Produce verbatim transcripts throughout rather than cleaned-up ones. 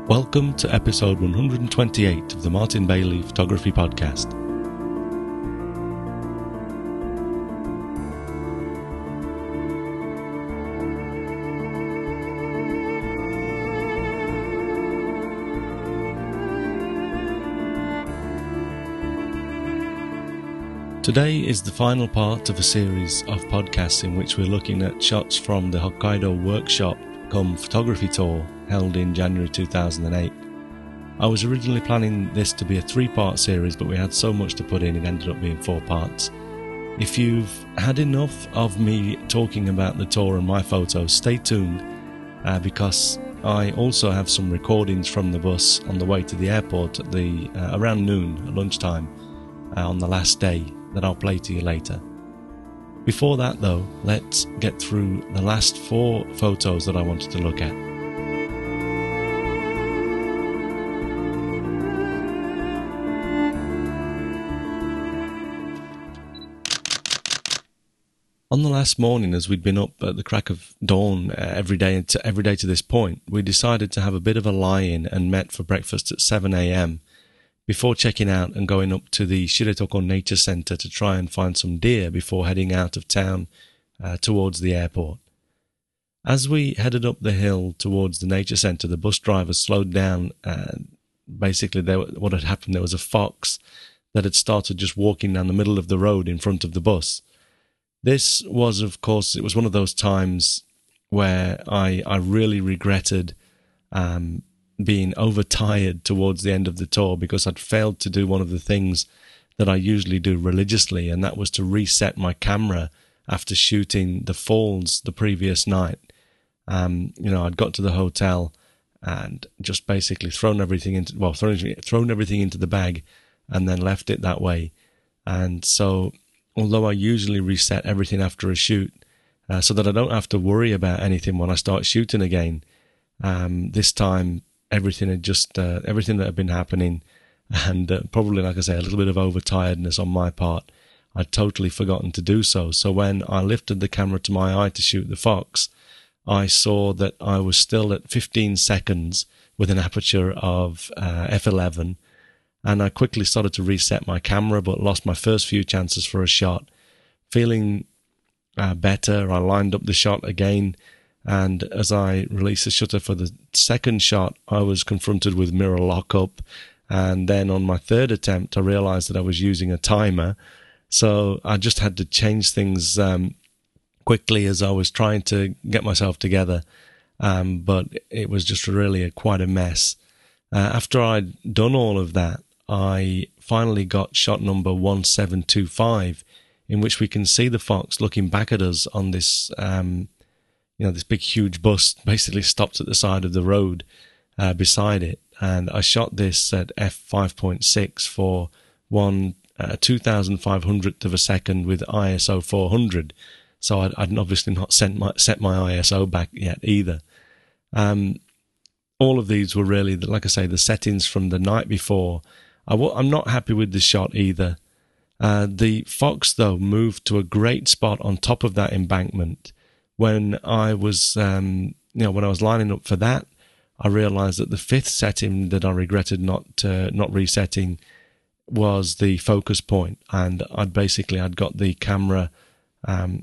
Welcome to episode one hundred twenty-eight of the Martin Bailey Photography Podcast. Today is the final part of a series of podcasts in which we're looking at shots from the Hokkaido workshop cum photography tour held in January two thousand eight. I was originally planning this to be a three-part series, but we had so much to put in it ended up being four parts. If you've had enough of me talking about the tour and my photos, stay tuned uh, because I also have some recordings from the bus on the way to the airport at the uh, around noon at lunchtime uh, on the last day that I'll play to you later. Before that though, let's get through the last four photos that I wanted to look at. On the last morning, as we'd been up at the crack of dawn uh, every day to every day to this point, we decided to have a bit of a lie-in and met for breakfast at seven a.m. before checking out and going up to the Shiretoko Nature Center to try and find some deer before heading out of town uh, towards the airport. As we headed up the hill towards the nature center, the bus driver slowed down. And basically, there, what had happened, there was a fox that had started just walking down the middle of the road in front of the bus. This was, of course, it was one of those times where I, I really regretted um, being overtired towards the end of the tour because I'd failed to do one of the things that I usually do religiously, and that was to reset my camera after shooting the falls the previous night. Um, you know, I'd got to the hotel and just basically thrown everything into, well, thrown, thrown everything into the bag and then left it that way. And so, although I usually reset everything after a shoot, uh, so that I don't have to worry about anything when I start shooting again, um, this time everything had just, uh, everything that had been happening and uh, probably, like I say, a little bit of overtiredness on my part, I'd totally forgotten to do so. So when I lifted the camera to my eye to shoot the fox, I saw that I was still at fifteen seconds with an aperture of uh, f eleven, and I quickly started to reset my camera but lost my first few chances for a shot. Feeling uh, better, I lined up the shot again, and as I released the shutter for the second shot, I was confronted with mirror lockup, and then on my third attempt I realized that I was using a timer, so I just had to change things um, quickly as I was trying to get myself together, um, but it was just really a, quite a mess. Uh, after I'd done all of that, I finally got shot number one seven two five, in which we can see the fox looking back at us on this, um, you know, this big huge bus basically stopped at the side of the road uh, beside it. And I shot this at f five point six for one uh, two thousand five hundredth of a second with I S O four hundred. So I'd, I'd obviously not sent my, set my I S O back yet either. Um, all of these were really, like I say, the settings from the night before. I w- I'm not happy with the shot either. Uh, the fox, though, moved to a great spot on top of that embankment. When I was, um, you know, when I was lining up for that, I realized that the fifth setting that I regretted not uh, not resetting was the focus point, and I'd basically I'd got the camera um,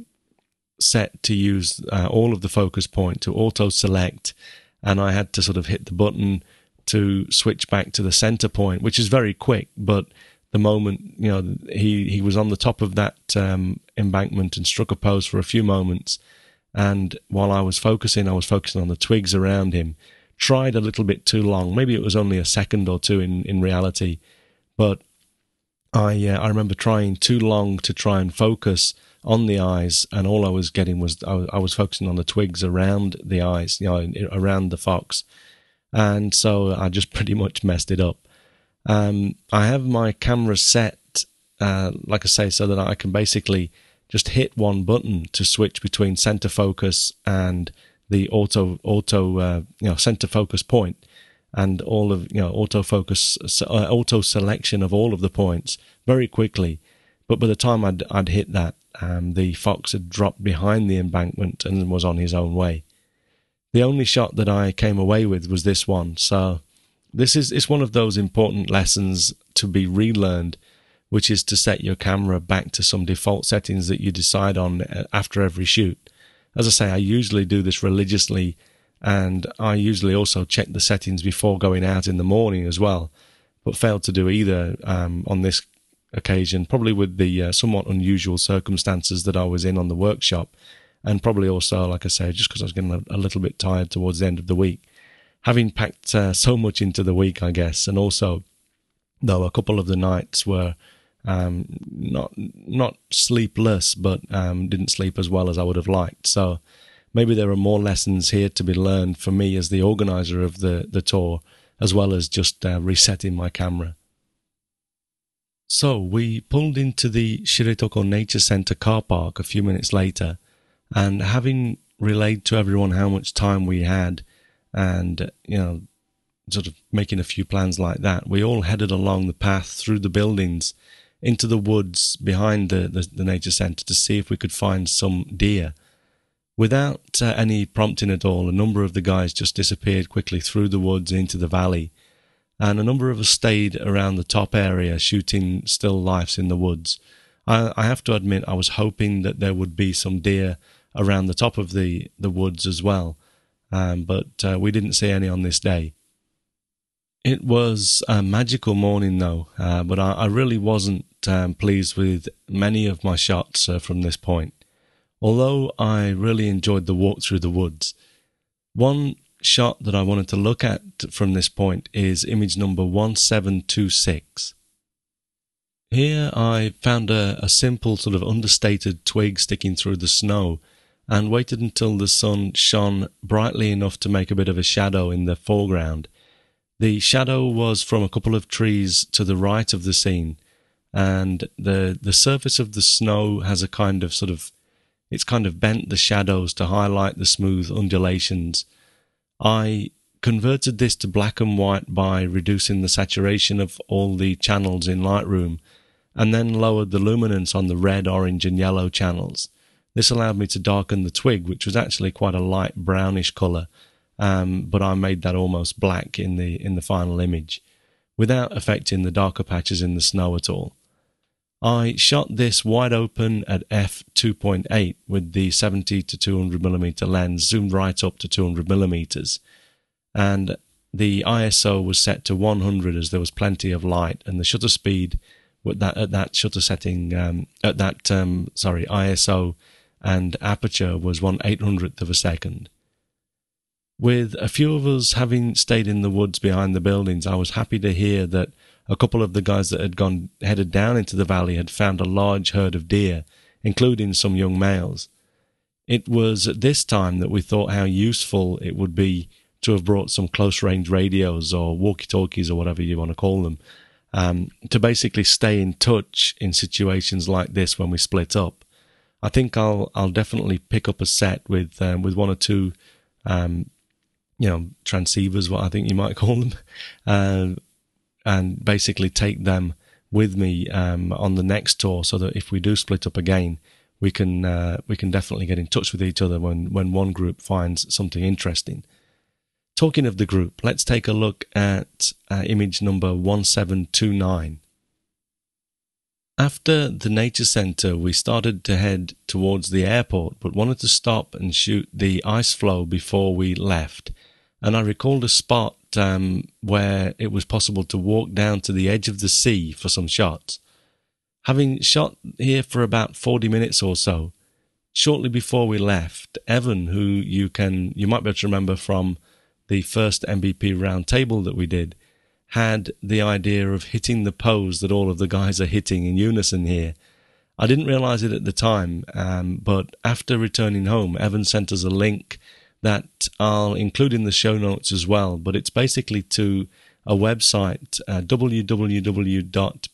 set to use uh, all of the focus point to auto select, and I had to sort of hit the button to switch back to the center point, which is very quick. But the moment, you know, he, he was on the top of that um, embankment and struck a pose for a few moments. And while I was focusing, I was focusing on the twigs around him. Tried a little bit too long. Maybe it was only a second or two in, in reality. But I uh, I remember trying too long to try and focus on the eyes, and all I was getting was I was, I was focusing on the twigs around the eyes, you know, around the fox. And so I just pretty much messed it up. Um, I have my camera set, uh, like I say, so that I can basically just hit one button to switch between center focus and the auto, auto, uh, you know, center focus point, and all of, you know, autofocus, uh, auto selection of all of the points very quickly. But by the time I'd, I'd hit that, um, the fox had dropped behind the embankment and was on his own way. The only shot that I came away with was this one. So this is it's one of those important lessons to be relearned, which is to set your camera back to some default settings that you decide on after every shoot. As I say, I usually do this religiously, and I usually also check the settings before going out in the morning as well, but failed to do either um, on this occasion, probably with the uh, somewhat unusual circumstances that I was in on the workshop, and probably also, like I say, just because I was getting a, a little bit tired towards the end of the week. Having packed uh, so much into the week, I guess, and also, though a couple of the nights were um, not not sleepless, but um, didn't sleep as well as I would have liked. So maybe there are more lessons here to be learned for me as the organizer of the, the tour, as well as just uh, resetting my camera. So we pulled into the Shiretoko Nature Center car park a few minutes later, and having relayed to everyone how much time we had, and, you know, sort of making a few plans like that, we all headed along the path through the buildings into the woods behind the, the, the nature center to see if we could find some deer. Without uh, any prompting at all, a number of the guys just disappeared quickly through the woods into the valley, and a number of us stayed around the top area shooting still lifes in the woods. I, I have to admit, I was hoping that there would be some deer around the top of the, the woods as well, um, but uh, we didn't see any on this day. It was a magical morning though, uh, but I, I really wasn't um, pleased with many of my shots uh, from this point, although I really enjoyed the walk through the woods. One shot that I wanted to look at from this point is image number one seven two six. Here I found a, a simple sort of understated twig sticking through the snow, and waited until the sun shone brightly enough to make a bit of a shadow in the foreground. The shadow was from a couple of trees to the right of the scene, and the the surface of the snow has a kind of sort of, it's kind of bent the shadows to highlight the smooth undulations. I converted this to black and white by reducing the saturation of all the channels in Lightroom, and then lowered the luminance on the red, orange and yellow channels. This allowed me to darken the twig, which was actually quite a light brownish colour, um, but I made that almost black in the in the final image, without affecting the darker patches in the snow at all. I shot this wide open at f two point eight with the seventy to two hundred millimeter lens zoomed right up to two hundred millimeters, and the I S O was set to one hundred as there was plenty of light, and the shutter speed with that at that shutter setting um, at that um, sorry I S O and aperture was one eight hundredth of a second. With a few of us having stayed in the woods behind the buildings, I was happy to hear that a couple of the guys that had gone headed down into the valley had found a large herd of deer, including some young males. It was at this time that we thought how useful it would be to have brought some close-range radios or walkie-talkies or whatever you want to call them, um, to basically stay in touch in situations like this when we split up. I think I'll I'll definitely pick up a set with um, with one or two, um, you know, transceivers, what I think you might call them, uh, and basically take them with me um, on the next tour, so that if we do split up again, we can uh, we can definitely get in touch with each other when when one group finds something interesting. Talking of the group, let's take a look at uh, image number one seven two nine. After the nature center, we started to head towards the airport, but wanted to stop and shoot the ice floe before we left. And I recalled a spot um, where it was possible to walk down to the edge of the sea for some shots. Having shot here for about forty minutes or so, shortly before we left, Evan, who you can you might be able to remember from the first M V P roundtable that we did, had the idea of hitting the pose that all of the guys are hitting in unison here. I didn't realize it at the time, um, but after returning home, Evan sent us a link that I'll include in the show notes as well, but it's basically to a website, uh, w w w dot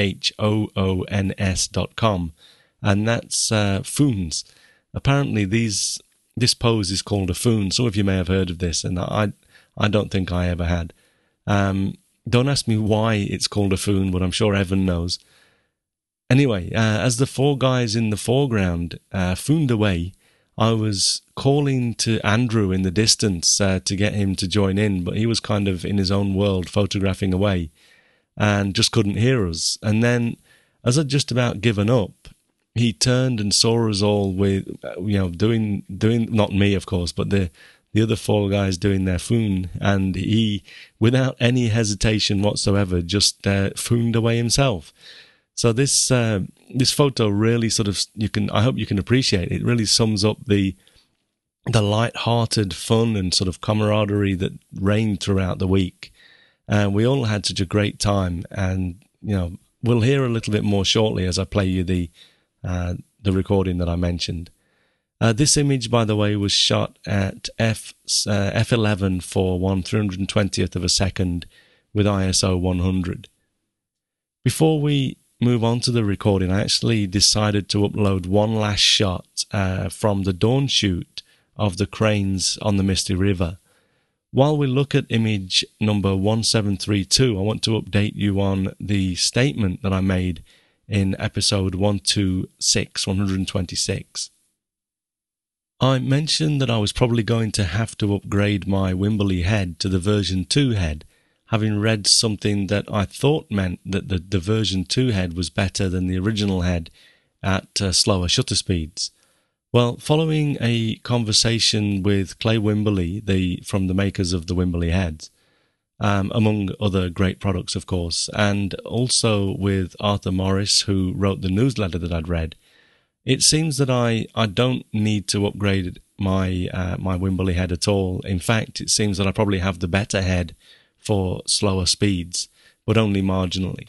phons dot com, and that's uh, foons. Apparently these this pose is called a foon. Some of you may have heard of this, and I I don't think I ever had. Um, don't ask me why it's called a foon, but I'm sure Evan knows. Anyway, uh, as the four guys in the foreground uh, fooned away, I was calling to Andrew in the distance uh, to get him to join in, but he was kind of in his own world photographing away and just couldn't hear us. And then, as I'd just about given up, he turned and saw us all with, you know, doing, doing not me, of course, but the the other four guys doing their foon, and he, without any hesitation whatsoever, just uh, fooned away himself. So this uh, this photo really sort of, you can, I hope you can appreciate it. It really sums up the the light-hearted fun and sort of camaraderie that reigned throughout the week. And uh, we all had such a great time, and you know, we'll hear a little bit more shortly as I play you the uh, the recording that I mentioned. Uh, this image, by the way, was shot at f uh, f eleven for one three hundred twentieth of a second with I S O one hundred. Before we move on to the recording, I actually decided to upload one last shot uh, from the dawn shoot of the cranes on the Misty River. While we look at image number one seven three two, I want to update you on the statement that I made in episode one twenty-six, one twenty-six. I mentioned that I was probably going to have to upgrade my Wimberley head to the version two head, having read something that I thought meant that the, the version two head was better than the original head at uh, slower shutter speeds. Well, following a conversation with Clay Wimberley, the, from the makers of the Wimberley heads, um, among other great products, of course, and also with Arthur Morris, who wrote the newsletter that I'd read, it seems that I, I don't need to upgrade my uh, my Wimberley head at all. In fact, it seems that I probably have the better head for slower speeds, but only marginally.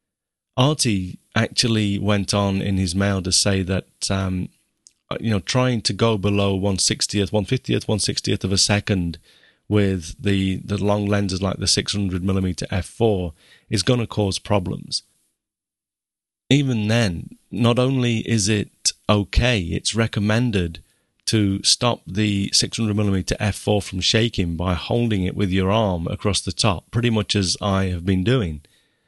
Artie actually went on in his mail to say that, um, you know, trying to go below one sixtieth, one fiftieth, one sixtieth of a second with the, the long lenses like the six hundred millimeter f four is going to cause problems. Even then, not only is it okay, it's recommended to stop the six hundred millimeter f four from shaking by holding it with your arm across the top, pretty much as I have been doing.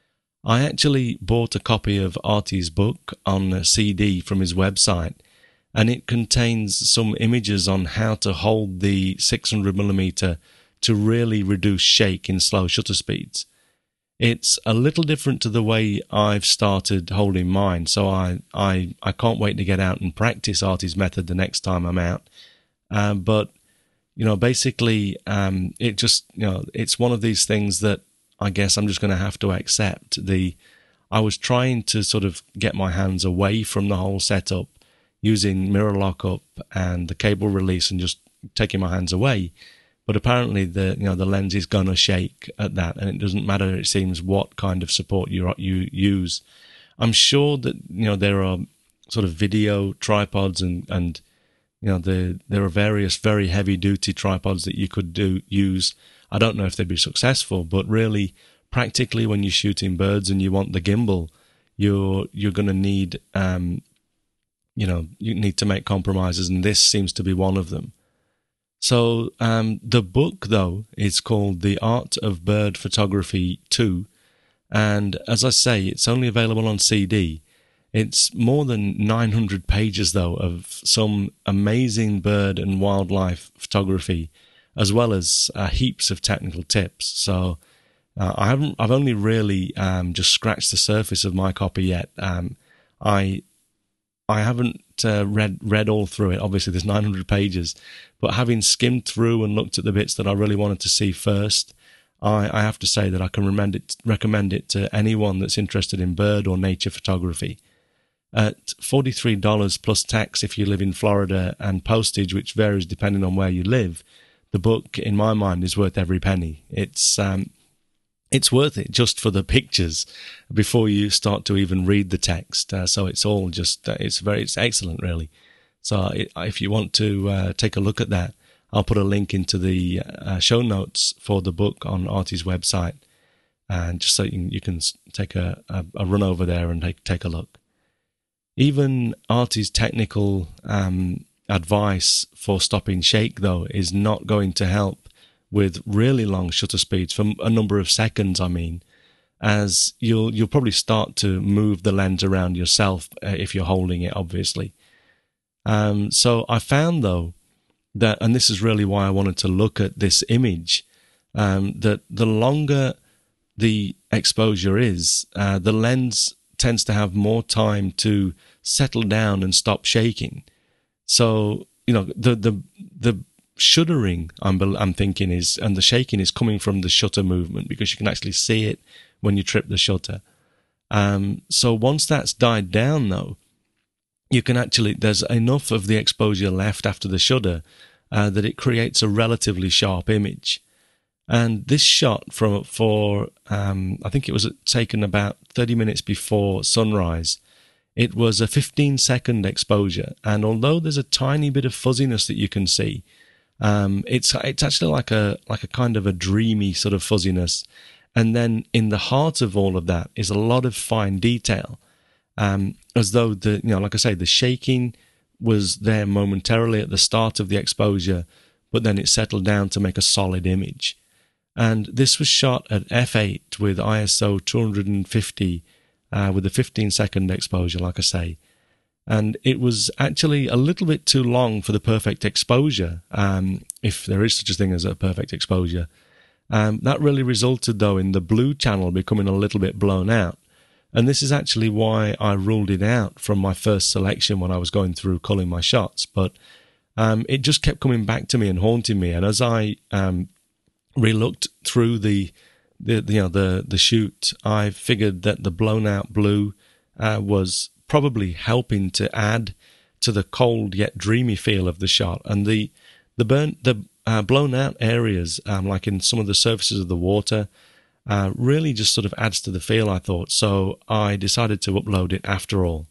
I actually bought a copy of Artie's book on a C D from his website, and it contains some images on how to hold the six hundred millimeter to really reduce shake in slow shutter speeds. It's a little different to the way I've started holding mine, so I, I, I can't wait to get out and practice Artie's method the next time I'm out. Uh, but, you know, basically, um, it just, you know, it's one of these things that I guess I'm just going to have to accept. The, I was trying to sort of get my hands away from the whole setup using mirror lockup and the cable release and just taking my hands away. But apparently the you know the lens is gonna shake at that, and it doesn't matter, it seems, what kind of support you you use. I'm sure that you know there are sort of video tripods and and you know the there are various very heavy duty tripods that you could do use. I don't know if they'd be successful, but really practically when you're shooting birds and you want the gimbal, you're you're gonna need um you know you need to make compromises, and this seems to be one of them. So um, the book, though, is called The Art of Bird Photography two, and as I say, it's only available on C D. It's more than nine hundred pages, though, of some amazing bird and wildlife photography, as well as uh, heaps of technical tips. So uh, I haven't, I've only really um, just scratched the surface of my copy yet. Um, I I haven't uh, read read all through it. Obviously, there's nine hundred pages, but having skimmed through and looked at the bits that I really wanted to see first, I, I have to say that I can recommend it, recommend it to anyone that's interested in bird or nature photography. At forty-three dollars plus tax if you live in Florida and postage, which varies depending on where you live, the book, in my mind, is worth every penny. It's um, it's worth it just for the pictures before you start to even read the text. Uh, so it's all just, uh, it's very, it's excellent, really. So it, if you want to uh, take a look at that, I'll put a link into the uh, show notes for the book on Artie's website, and just so you can, you can take a, a, a run over there and take, take a look. Even Artie's technical um, advice for stopping shake, though, is not going to help with really long shutter speeds for a number of seconds, I mean, as you'll you'll probably start to move the lens around yourself uh, if you're holding it, obviously. Um, so I found, though, that, and this is really why I wanted to look at this image, um, that the longer the exposure is, uh, the lens tends to have more time to settle down and stop shaking. So, you know, the the the shuddering, I'm, I'm thinking, is, and the shaking is coming from the shutter movement, because you can actually see it when you trip the shutter. Um, so once that's died down, though, you can actually, there's enough of the exposure left after the shutter uh, that it creates a relatively sharp image. And this shot from for um, I think it was taken about thirty minutes before sunrise. It was a fifteen second exposure, and although there's a tiny bit of fuzziness that you can see, um, it's it's actually like a like a kind of a dreamy sort of fuzziness. And then in the heart of all of that is a lot of fine detail, um, as though the you know like I say the shaking was there momentarily at the start of the exposure, but then it settled down to make a solid image. And this was shot at f eight with I S O two hundred fifty uh, with a fifteen second exposure, like I say. And it was actually a little bit too long for the perfect exposure, um, if there is such a thing as a perfect exposure. Um, that really resulted, though, in the blue channel becoming a little bit blown out. And this is actually why I ruled it out from my first selection when I was going through culling my shots. But um, it just kept coming back to me and haunting me. And as I um, re-looked through the, the, the, you know, the, the shoot, I figured that the blown out blue uh, was probably helping to add to the cold yet dreamy feel of the shot. And the, the burnt, the, Uh, blown out areas, um, like in some of the surfaces of the water, uh, really just sort of adds to the feel, I thought. So I decided to upload it after all.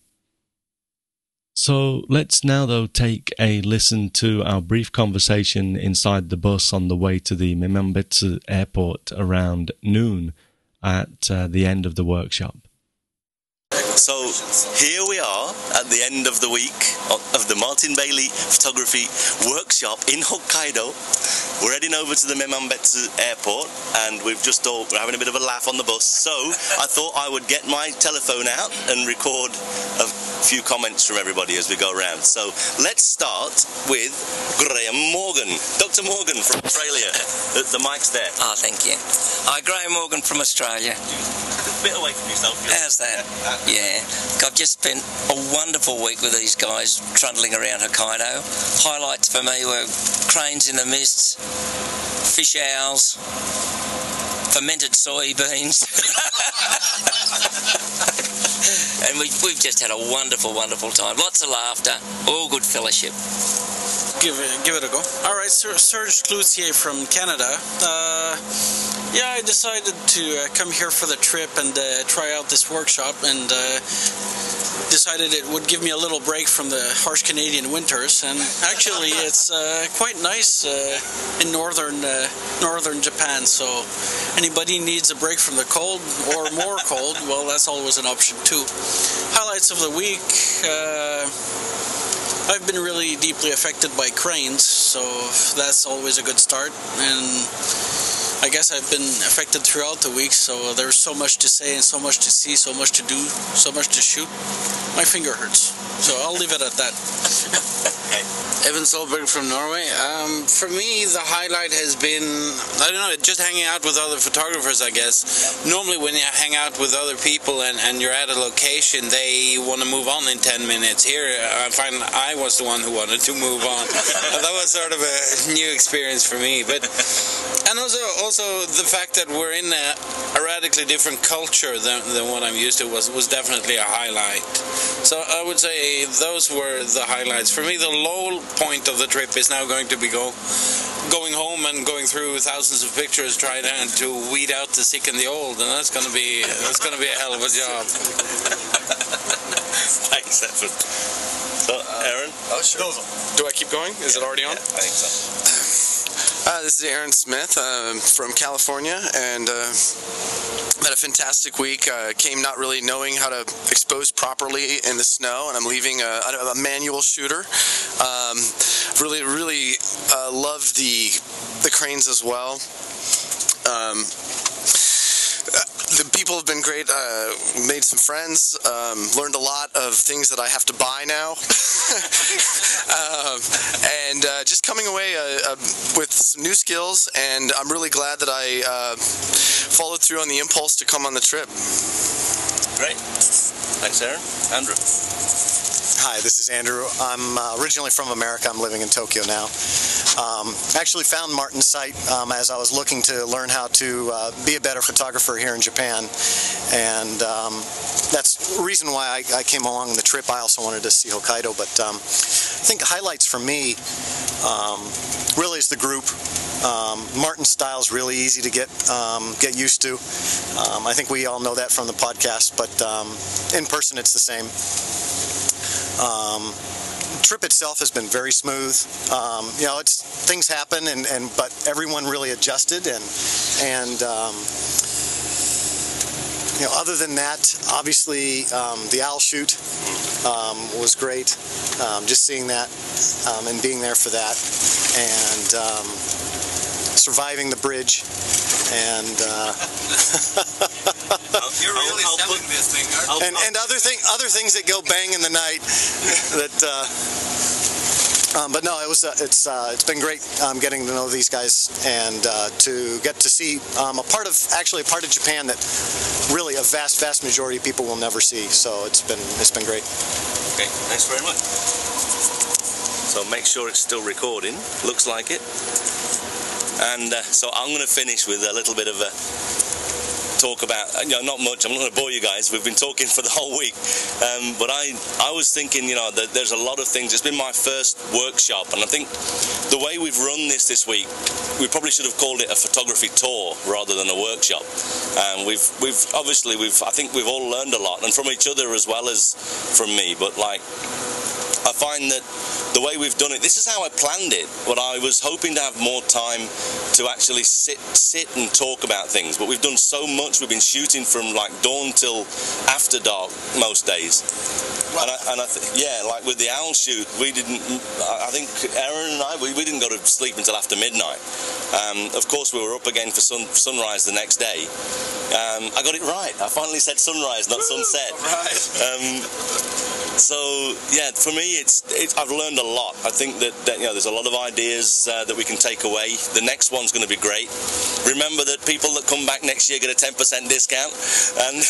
So let's now, though, take a listen to our brief conversation inside the bus on the way to the Memambetsu airport around noon at uh, the end of the workshop. So here we are at the end of the week of the Martin Bailey Photography Workshop in Hokkaido. We're heading over to the Memambetsu airport, and we've just all, we're having a bit of a laugh on the bus. So I thought I would get my telephone out and record a few comments from everybody as we go around. So let's start with Graham Morgan. Doctor Morgan from Australia. The, the mic's there. Oh, thank you. Hi, Graham Morgan from Australia. A bit away from yourself. How's that? Yeah. I've just spent a wonderful week with these guys trundling around Hokkaido. Highlights for me were cranes in the mist, fish owls, fermented soybeans. And we, we've just had a wonderful, wonderful time. Lots of laughter, all good fellowship. Give it, give it a go. All right, Serge Cloutier from Canada. Uh, yeah, I decided to uh, come here for the trip and uh, try out this workshop, and uh, decided it would give me a little break from the harsh Canadian winters. And actually, it's uh, quite nice uh, in northern uh, northern Japan. So anybody needs a break from the cold or more cold, well, that's always an option too. Highlights of the week. Uh, I've been really deeply affected by cranes, so that's always a good start. And I guess I've been affected throughout the week, so there's so much to say and so much to see, so much to do, so much to shoot. My finger hurts, so I'll leave it at that. Evan Solberg from Norway. Um, for me, the highlight has been, I don't know, just hanging out with other photographers, I guess. Normally when you hang out with other people and, and you're at a location, they want to move on in ten minutes. Here, I find I was the one who wanted to move on. That was sort of a new experience for me. But and also, also the fact that we're in a, a radically different culture than, than what I'm used to was, was definitely a highlight. So I would say those were the highlights. For me, the low point of the trip is now going to be go, going home and going through thousands of pictures, trying to weed out the sick and the old, and that's going to be that's going to be a hell of a job. Thanks, Evan. So, Aaron? Oh, sure. Do I keep going? Is yeah, it already on? Yeah, I think so. Uh, this is Aaron Smith uh, from California, and uh, had a fantastic week. Uh, came not really knowing how to expose properly in the snow, and I'm leaving a, a manual shooter. Um, really, really uh, love the the cranes as well. Um, the people have been great. Uh, made some friends. Um, learned a lot of things that I have to buy now. um, and uh, just coming away uh, uh, with some new skills. And I'm really glad that I uh, followed through on the impulse to come on the trip. Great. Thanks, Aaron. Andrew. Hi, this is Andrew. I'm uh, originally from America. I'm living in Tokyo now. Um, actually found Martin's site um, as I was looking to learn how to uh, be a better photographer here in Japan. And um, that's the reason why I, I came along on the trip. I also wanted to see Hokkaido. But um, I think highlights for me um, really is the group. Um, Martin's style is really easy to get um, get used to. Um, I think we all know that from the podcast, but um, in person it's the same. Um, trip itself has been very smooth. Um, you know, it's things happen, and, and but everyone really adjusted, and and um, you know, other than that, obviously um, the owl shoot um, was great. Um, just seeing that um, and being there for that, and um, surviving the bridge, and uh, You're really I'll, I'll selling put, this thing, aren't you? and and other thing other things that go bang in the night. That, uh, um, but no, it was uh, it's uh, it's been great um, getting to know these guys, and uh, to get to see um, a part of actually a part of Japan that really a vast vast majority of people will never see. So it's been it's been great. Okay, thanks very much. So make sure it's still recording. Looks like it. And uh, so I'm going to finish with a little bit of a talk about, you know, not much. I'm not going to bore you guys. We've been talking for the whole week. Um, but I, I was thinking, you know, that there's a lot of things. It's been my first workshop, and I think the way we've run this this week, we probably should have called it a photography tour rather than a workshop. Um, we've, we've obviously, we've, I think we've all learned a lot, and from each other as well as from me. But like, I find that the way we've done it, this is how I planned it, but I was hoping to have more time to actually sit sit and talk about things, but we've done so much. We've been shooting from like dawn till after dark most days. Wow. And I, and I th yeah, like with the owl shoot, we didn't, I think Aaron and I, we, we didn't go to sleep until after midnight. Um, of course, we were up again for sun, sunrise the next day. Um, I got it right. I finally said sunrise, not sunset. Right. Um, so, yeah, for me, it's, it's I've learned a lot. I think that, that you know, there's a lot of ideas uh, that we can take away. The next one's going to be great. Remember that people that come back next year get a ten percent discount. And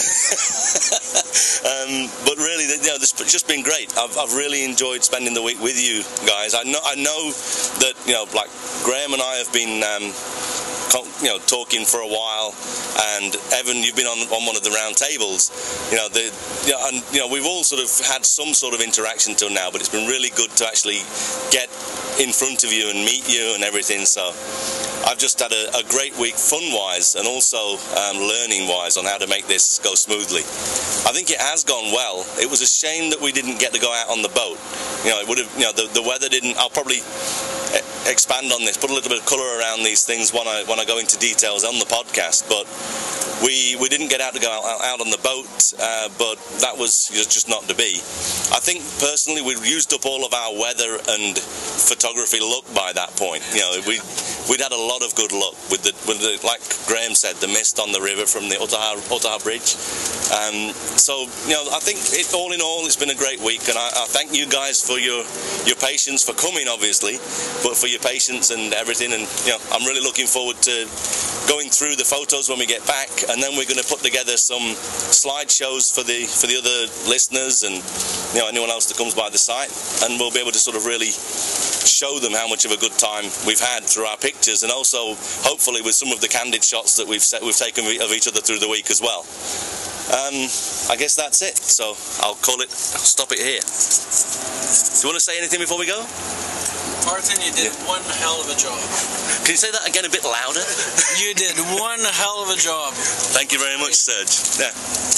um, but really, you know, it's just been great. I've, I've really enjoyed spending the week with you guys. I know, I know that, you know, like Graham and I have been um, you know, talking for a while, and Evan, you've been on, on one of the round tables. You know, the, you know, and you know, we've all sort of had some sort of interaction till now, but it's been really good to actually get in front of you and meet you and everything. So I've just had a, a great week, fun-wise, and also um, learning-wise on how to make this go smoothly. I think it has gone well. It was a shame that we didn't get to go out on the boat. You know, it would have. You know, the the weather didn't. I'll probably expand on this, put a little bit of colour around these things when I when I go into details on the podcast. But we we didn't get out to go out, out on the boat, uh, but that was just not to be. I think personally we'd used up all of our weather and photography luck by that point. You know, we we'd had a lot of good luck with the with the, like Graham said, the mist on the river from the Otaha, Otaha Bridge. Um, so you know, I think it, all in all, it's been a great week, and I, I thank you guys for your your patience, for coming, obviously, but for your patience and everything. And you know, I'm really looking forward to going through the photos when we get back, and then we're going to put together some slideshows for the for the other listeners and you know anyone else that comes by the site, and we'll be able to sort of really show them how much of a good time we've had through our pictures, and also hopefully with some of the candid shots that we've set, we've taken of each other through the week as well. Um, I guess that's it. So I'll call it. I'll stop it here. Do you want to say anything before we go? Martin, you did yeah. one hell of a job. Can you say that again a bit louder? You did one hell of a job. Thank you very much, Serge. Yeah.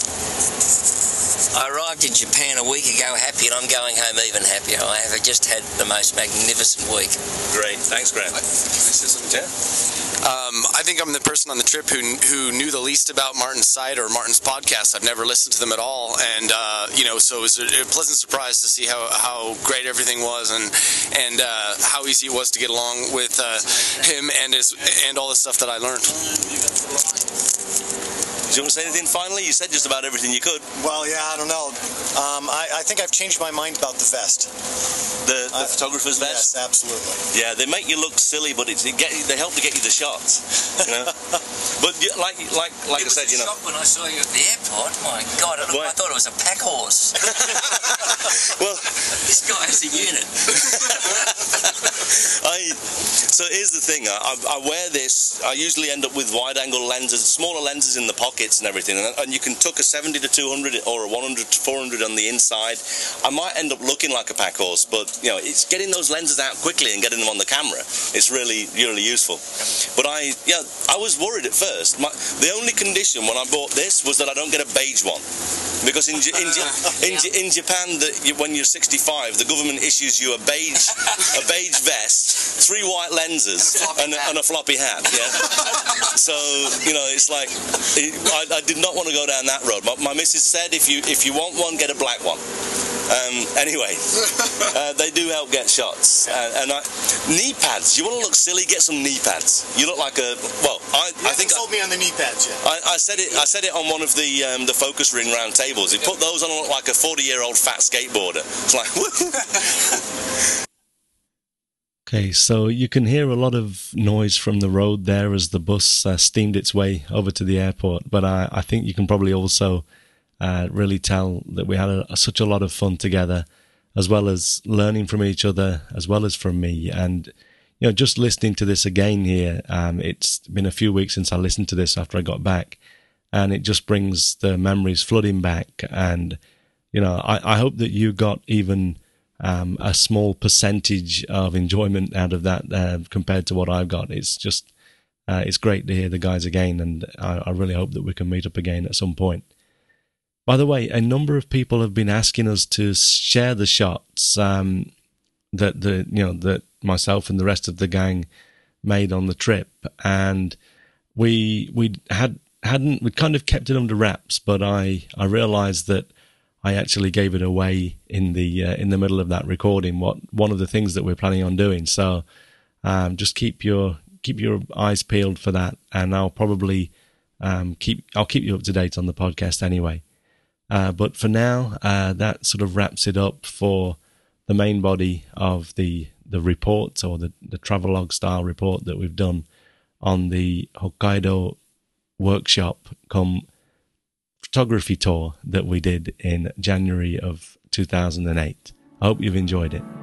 I arrived in Japan a week ago happy, and I'm going home even happier. I have just had the most magnificent week. Great. Thanks, Graham. Yeah. Um, I think I'm the person on the trip who who knew the least about Martin's site or Martin's podcast. I've never listened to them at all, and uh, you know, so it was a, a pleasant surprise to see how, how great everything was, and and uh, how easy it was to get along with uh, him and his and all the stuff that I learned. Do you want to say anything finally? You said just about everything you could. Well, yeah, I don't know. Um, I, I think I've changed my mind about the vest. The, the Uh, photographer's vest? Yes, absolutely. Yeah, they make you look silly, but it's, it get, they help to get you the shots, you know? But yeah, like like like It I said, was a you know... shock when I saw you at the airport. My God, I, Why? I thought it was a pack horse. Well... This guy has a unit. I so here's the thing. I, I wear this. I usually end up with wide-angle lenses, smaller lenses in the pockets and everything, and, and you can tuck a seventy to two hundred or a one hundred to four hundred on the inside. I might end up looking like a pack horse, but you know, it's getting those lenses out quickly and getting them on the camera. It's really, really useful. But I, yeah, I was worried at first. My, the only condition when I bought this was that I don't get a beige one, because in J- in, J- in, J- in Japan, the, you, when you're sixty-five, the government issues you a beige a beige vest, three white lenses, and, and a floppy hat. Yeah. So you know, it's like it, I, I did not want to go down that road. My, my missus said, if you if you want one, get a black one. Um, anyway, uh, they do help get shots. Uh, and I, knee pads. You want to look silly? Get some knee pads. You look like a well. I, You I think haven't sold I, me on the knee pads yet. I, I said it. I said it on one of the um, the focus ring round tables. He put those on, I look like a forty-year-old fat skateboarder. It's like. Okay, so you can hear a lot of noise from the road there as the bus uh, steamed its way over to the airport, but I, I think you can probably also uh, really tell that we had a, such a lot of fun together, as well as learning from each other, as well as from me. And, you know, just listening to this again here, um, it's been a few weeks since I listened to this after I got back, and it just brings the memories flooding back. And, you know, I, I hope that you got even... Um, a small percentage of enjoyment out of that uh, compared to what I've got. It's just, uh, it's great to hear the guys again, and I, I really hope that we can meet up again at some point. By the way, a number of people have been asking us to share the shots um, that the you know that myself and the rest of the gang made on the trip, and we we had hadn't we kind of kept it under wraps, but I I realised that I actually gave it away in the uh, in the middle of that recording. What one of the things that we're planning on doing. So um, just keep your keep your eyes peeled for that, and I'll probably um, keep I'll keep you up to date on the podcast anyway. Uh, but for now, uh, that sort of wraps it up for the main body of the the report, or the the travelogue style report that we've done on the Hokkaido workshop come photography tour that we did in January of two thousand eight. I hope you've enjoyed it.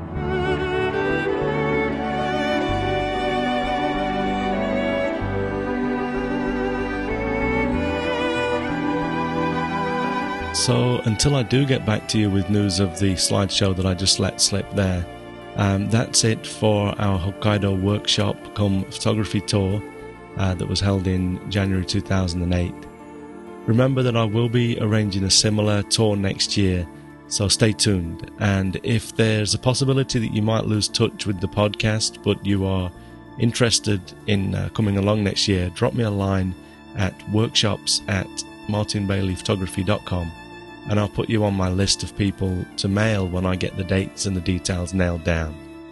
So until I do get back to you with news of the slideshow that I just let slip there, um, that's it for our Hokkaido workshop come photography tour uh, that was held in January two thousand eight. Remember that I will be arranging a similar tour next year, so stay tuned. And if there's a possibility that you might lose touch with the podcast, but you are interested in uh, coming along next year, drop me a line at workshops at martin bailey photography dot com, and I'll put you on my list of people to mail when I get the dates and the details nailed down.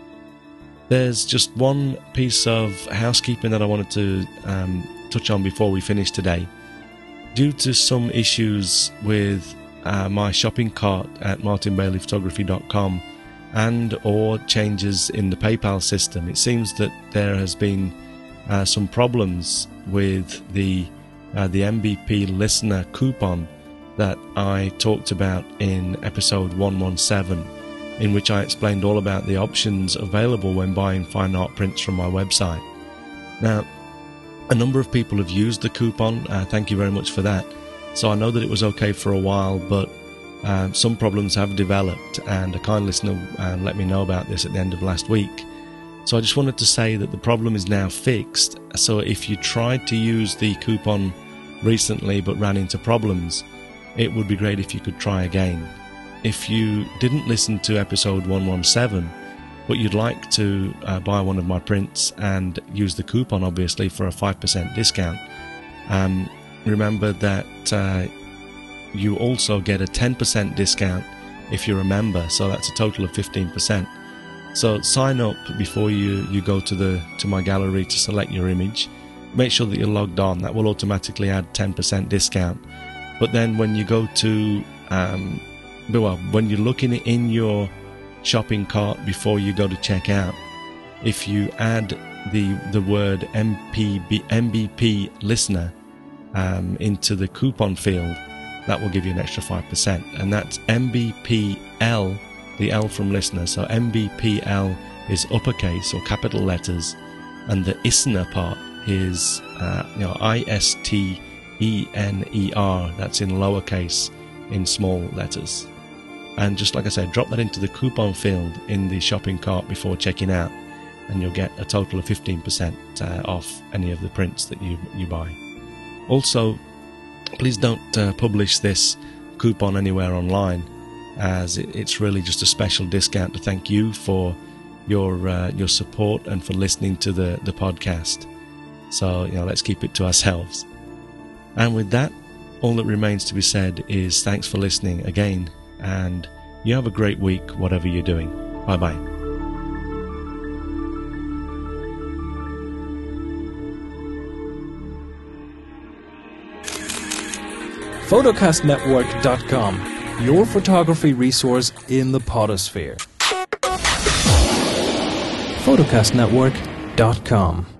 There's just one piece of housekeeping that I wanted to um, touch on before we finish today. Due to some issues with uh, my shopping cart at martin bailey photography dot com and or changes in the PayPal system, it seems that there has been uh, some problems with the uh, the M B P listener coupon that I talked about in episode one seventeen, in which I explained all about the options available when buying fine art prints from my website. Now, a number of people have used the coupon, uh, thank you very much for that. So I know that it was okay for a while, but uh, some problems have developed, and a kind listener uh, let me know about this at the end of last week. So I just wanted to say that the problem is now fixed, so if you tried to use the coupon recently but ran into problems, it would be great if you could try again. If you didn't listen to episode one seventeen, but you'd like to uh, buy one of my prints and use the coupon, obviously, for a five percent discount, um, remember that uh, you also get a ten percent discount if you're a member, so that's a total of fifteen percent. So sign up before you, you go to the to my gallery to select your image, make sure that you're logged on. That will automatically add ten percent discount. But then when you go to, um, well, when you're looking in your shopping cart before you go to check out, if you add the the word M P B, M B P listener um, into the coupon field, that will give you an extra five percent. And that's M B P L, the L from listener. So M B P L is uppercase or capital letters, and the ISNER part is uh, you know I S T E N E R. That's in lowercase, in small letters. And just like I said, drop that into the coupon field in the shopping cart before checking out, and you'll get a total of fifteen percent uh, off any of the prints that you you buy. Also, please don't uh, publish this coupon anywhere online, as it, it's really just a special discount to thank you for your uh, your support and for listening to the the podcast. So, you know, let's keep it to ourselves. And with that, all that remains to be said is thanks for listening again, and you have a great week, whatever you're doing. Bye bye. photocast network dot com, your photography resource in the podosphere. photocast network dot com